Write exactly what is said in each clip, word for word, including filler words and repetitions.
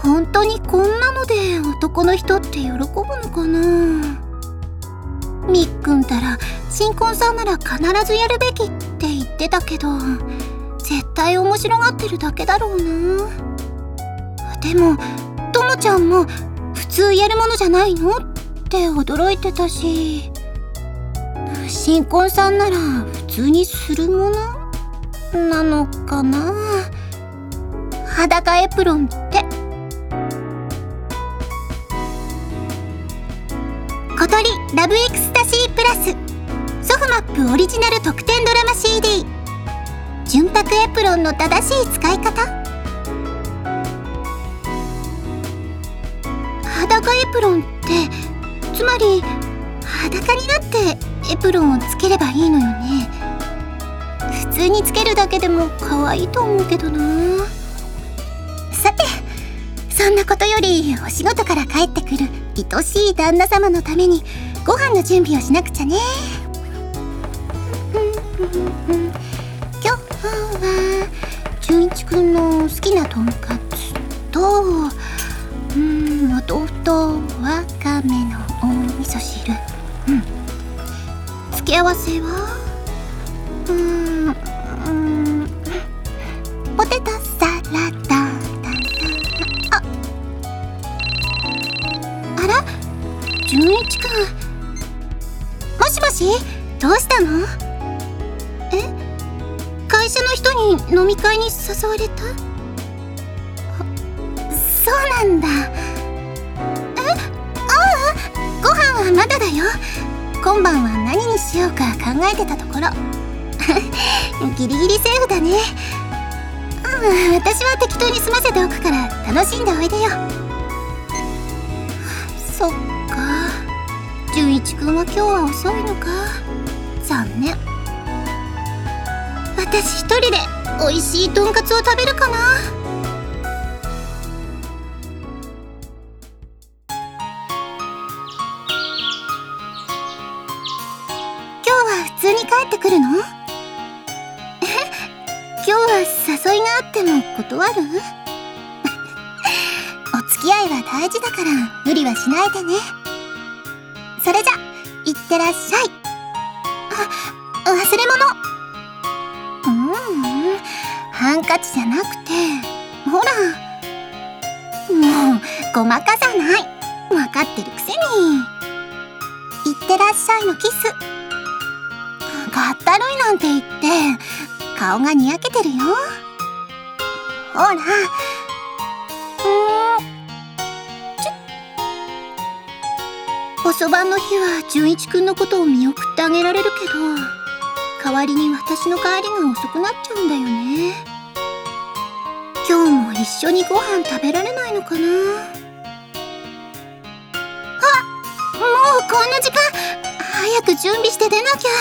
本当にこんなので男の人って喜ぶのかな。みっくんたら新婚さんなら必ずやるべきって言ってたけど、絶対面白がってるだけだろうな。でもともちゃんも普通やるものじゃないのって驚いてたし、新婚さんなら普通にするものなのかな。裸エプロンって小鳥ラブエクスタシープラスソフマップオリジナル特典ドラマ シーディー 純白エプロンの正しい使い方。裸エプロンってつまり裸になってエプロンをつければいいのよね。普通につけるだけでも可愛いと思うけどな。さて、そんなことよりお仕事から帰ってくる愛しい旦那様のためにご飯の準備をしなくちゃね。今日は純一くんの好きなとんかつと、うーん、お豆腐とわかめのお味噌汁。うん。付け合わせはうーん、うーんポテトサラダ。あ、あら、純一くん。もしもし、どうしたの？え？会社の人に飲み会に誘われた？そうなんだ。え？ああ、ご飯はまだだよ。今晩は何にしようか考えてたところ。ギリギリセーフだね。うん、私は適当に済ませておくから楽しんでおいでよ。そっか、純一くんは今日は遅いのか。残念。私一人で美味しいとんかつを食べるかな。今日は普通に帰ってくるの？今日は誘いがあっても断る？お付き合いは大事だから無理はしないでね。それじゃ、いってらっしゃい。あ、忘れ物。うんうん、ハンカチじゃなくて、ほら。もう、ごまかさない。わかってるくせに。いってらっしゃいのキス。かったるいなんて言って、顔がにやけてるよ。ほら。うーん。ちょ。遅番の日は純一くんのことを見送ってあげられるけど、代わりに私の帰りが遅くなっちゃうんだよね。今日も一緒にご飯食べられないのかな。あ、もうこんな時間。早く準備して出なきゃ。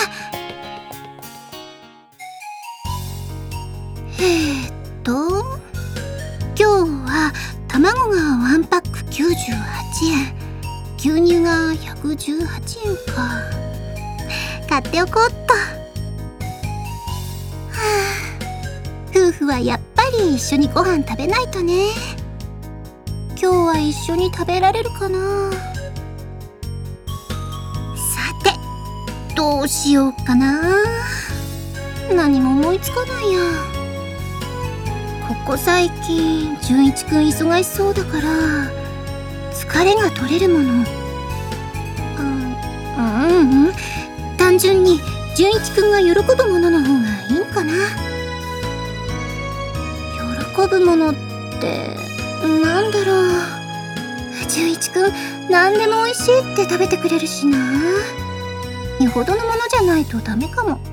えーっと今日は卵がワンパックきゅうじゅうはちえん、牛乳がひゃくじゅうはちえんか。買っておこうっと。はあ、夫婦はやっぱり一緒にご飯食べないとね。今日は一緒に食べられるかな。さて、どうしようかな。何も思いつかないや。ここ最近純一くん忙しそうだから疲れが取れるもの。うん、うんうん、単純に純一くんが喜ぶものの方がいいのかな。喜ぶものってなんだろう。純一くん何でも美味しいって食べてくれるしな。よほどのものじゃないとダメかも。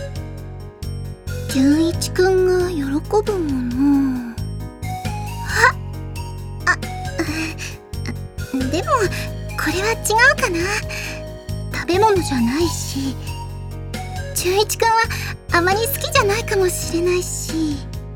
純一くんが喜ぶもの。あ、あ、でもこれは違うかな。食べ物じゃないし、純一くんはあまり好きじゃないかもしれないし。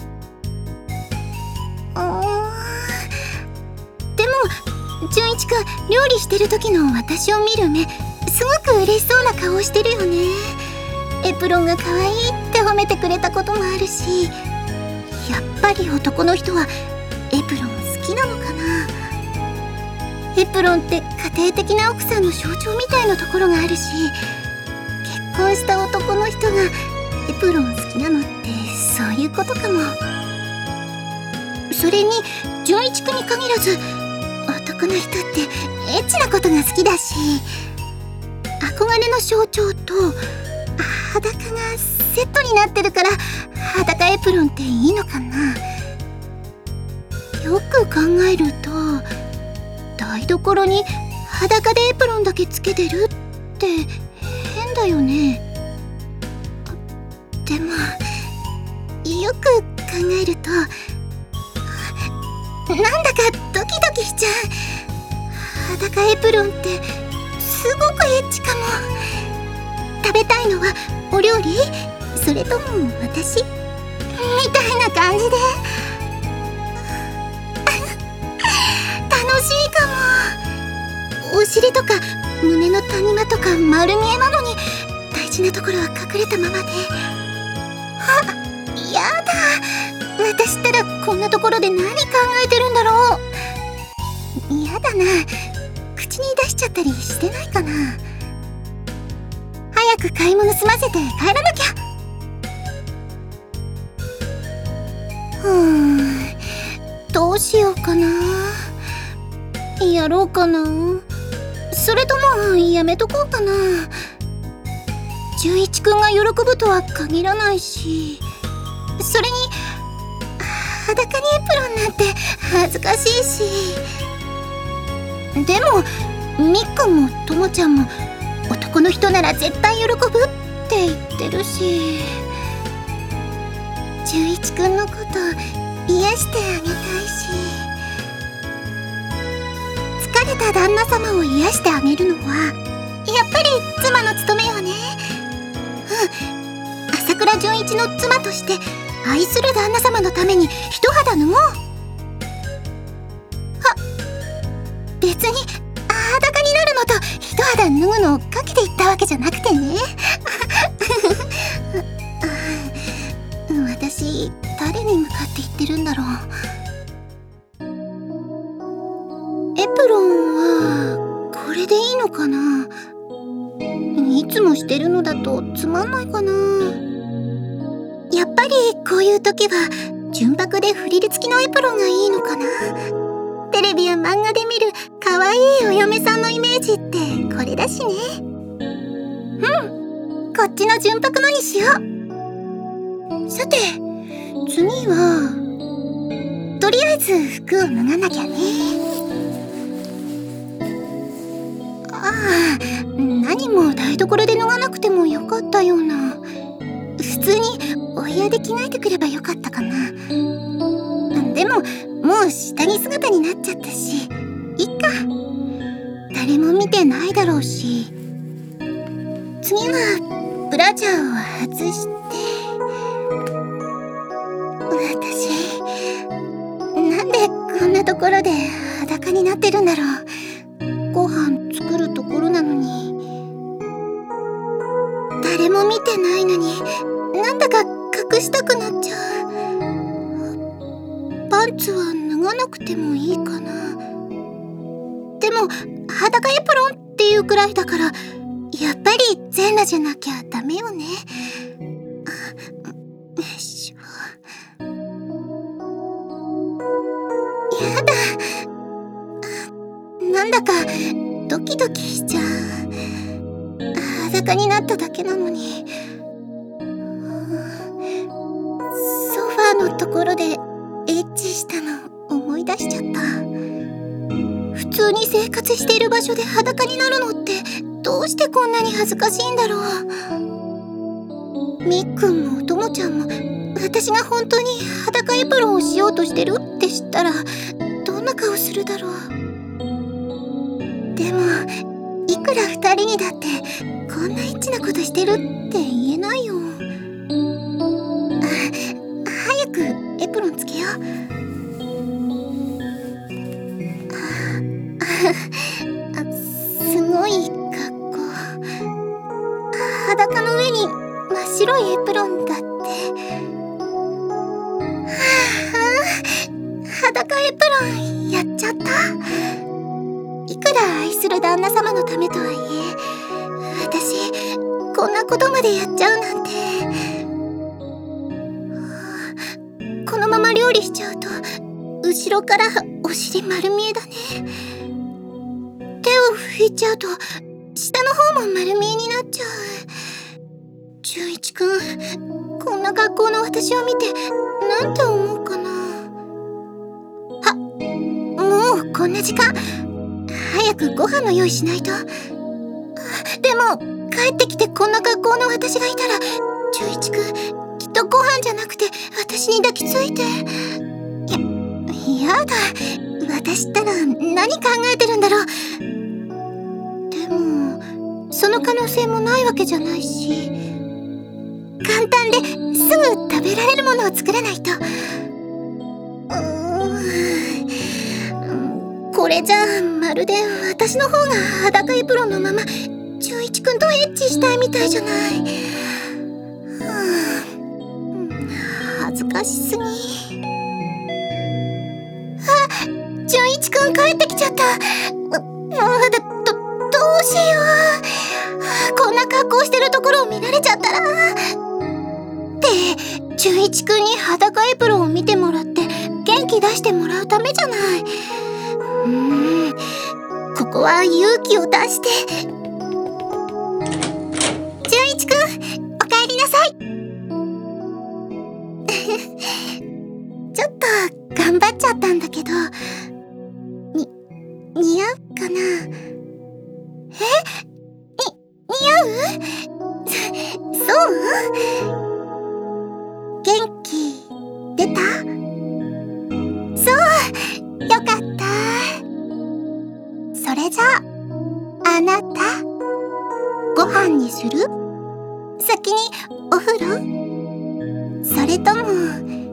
うーん、でも純一くん料理してる時の私を見る目、すごく嬉しそうな顔をしてるよね。エプロンが可愛いって褒めてくれたこともあるし、やっぱり男の人はエプロン好きなのかな。エプロンって家庭的な奥さんの象徴みたいなところがあるし、結婚した男の人がエプロン好きなのってそういうことかも。それに純一くんに限らず男の人ってエッチなことが好きだし、憧れの象徴と裸がセットになってるから裸エプロンっていいのかな。よく考えると台所に裸でエプロンだけつけてるって変だよね。でもよく考えるとなんだかドキドキしちゃう。裸エプロンってすごくエッチかも。食べたいのはお料理？それとも私？みたいな感じで楽しいかも。お尻とか胸の谷間とか丸見えなのに大事なところは隠れたままで。あ、やだ。私ったらこんなところで何考えてるんだろう。やだな。口に出しちゃったりしてないかな。早く買い物済ませて帰らなきゃ。ふーん、どうしようかな。やろうかな。それともやめとこうかな。純一くんが喜ぶとは限らないし、それに裸にエプロンなんて恥ずかしいし。でもみっくんもともちゃんも男の人なら絶対喜ぶって言ってるし、純一くんのこと癒してあげたいし、疲れた旦那様を癒してあげるのはやっぱり妻の務めよね。うん、朝倉純一の妻として愛する旦那様のために一肌脱ごう。は、別に裸になるのと一肌脱ぐのをかけて言ったわけじゃなくてね。私誰に向かって言ってるんだろう。エプロンはこれでいいのかな。いつもしてるのだとつまんないかな。やっぱりこういう時は純白でフリル付きのエプロンがいいのかな。テレビや漫画で見る可愛いお嫁さんのイメージってこれだしね。うん、こっちの純白のにしよう。さて次はとりあえず服を脱がなきゃね。ああ、何も台所で脱がなくてもよかったような。普通にお部屋で着替えてくればよかったかな。でももう下着姿になっちゃったしいっか。誰も見てないだろうし。次はブラジャーを外して、私なんでこんなところで裸になってるんだろう。ご飯作るところなのに。誰も見てないのになんだか隠したくなっちゃう。パンツは脱がなくてもいいかな。でも裸エプロンっていうくらいだからやっぱり全裸じゃなきゃダメよね。よいしょ。やだ。なんだかドキドキしちゃう。裸になっただけなのに。ソファーのところでエッチしたの思い出しちゃった。普通に生活している場所で裸になるのってどうしてこんなに恥ずかしいんだろう。みっくんもともちゃんも私が本当に裸エプロンをしようとしてるって知ったらどんな顔するだろう。でもいくら二人にだってこんなエッチなことしてるって言えないよ。あ、早くエプロンつけよう。あ、すごい格好。裸の上に真っ白いエプロンだって。はあ、 裸エプロンやっちゃった。いくら愛する旦那様のためとはいえ、私こんなことまでやっちゃうなんて。このまま料理しちゃうと後ろからお尻丸見えだね。手を拭いちゃうと下の方も丸見えになっちゃう。純一くん、こんな格好の私を見てなんて思うかな。は、もうこんな時間。早くご飯の用意しないと。でも帰ってきてこんな格好の私がいたら、純一くんきっとご飯じゃなくて私に抱きついて。や、やだ。私ったら何考えてるんだろう。でもその可能性もないわけじゃないし、簡単ですぐ食べられるものを作らないと。うーん、これじゃあまるで私の方が裸エプロンのまま純一くんとエッチしたいみたいじゃない。恥ずかしすぎ。あ、純一くん帰ってきちゃった。ど、ど、どうしよう。こんな格好してるところを見られちゃったら。って純一くんに裸エプロンを見てもらって元気出してもらうためじゃない。うーん、ここは勇気を出して。純一くん、おかえりなさい。ちょっと頑張っちゃったんだけど、に、似合うかな。え？に、似合う？そ、そう？元気出た？そう、よかった。それじゃあ、あなた、ご飯にする？先にお風呂？それとも